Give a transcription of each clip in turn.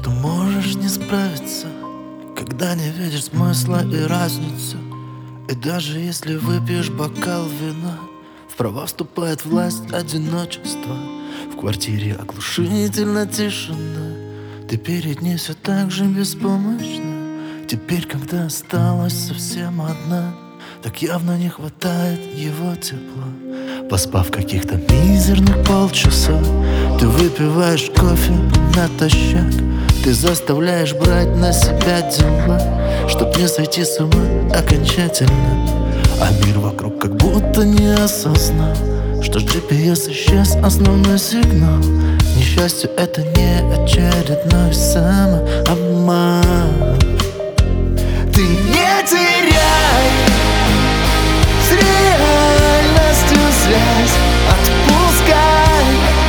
что можешь не справиться, когда не видишь смысла и разницы. И даже если выпьешь бокал вина, в права вступает власть одиночества. В квартире оглушительно тишина. Ты перед ней все так же беспомощна. Теперь, когда осталась совсем одна, так явно не хватает его тепла. Поспав каких-то мизерных полчаса, ты выпиваешь кофе натощак. Ты заставляешь брать на себя дела, чтоб не сойти с ума окончательно. А мир вокруг как будто не осознал, что GPS исчез основной сигнал. К несчастью, это не очередной самообман. Ты не теряй с реальностью связь, отпускай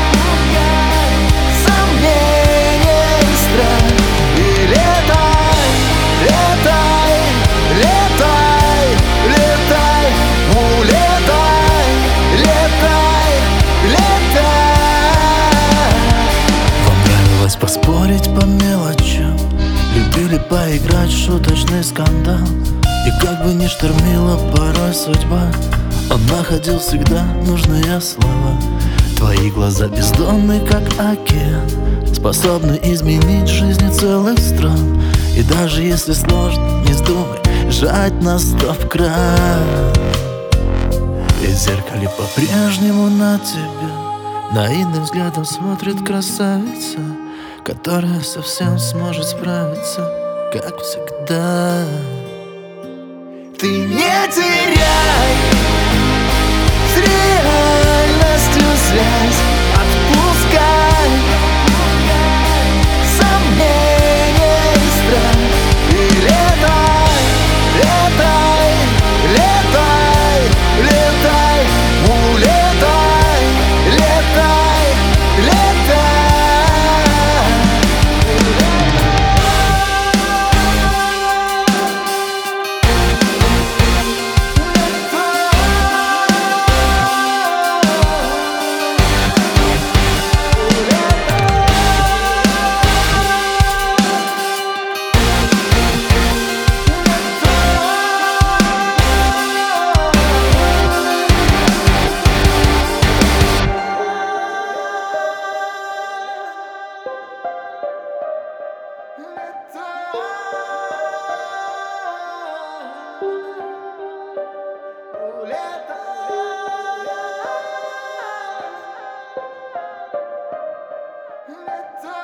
сомнения и страх и летай, летай, летай, летай, улетай, летай, летай. Вам нравилось поспорить по мелочам, любили поиграть в шуточный скандал. И как бы ни штормила порой судьба, он находил всегда нужные слова. Твои глаза бездонны, как океан, способны изменить жизни целых стран. И даже если сложно, не вздумай жать на стоп-кран. И в зеркале по-прежнему на тебя наивным взглядом смотрит красавица, которая совсем сможет справиться, как всегда. Ты не теряй с реальностью связь, отпускай сомнения и страх и летай, летай, летай, летай, улетай, летай, летай. Улетай.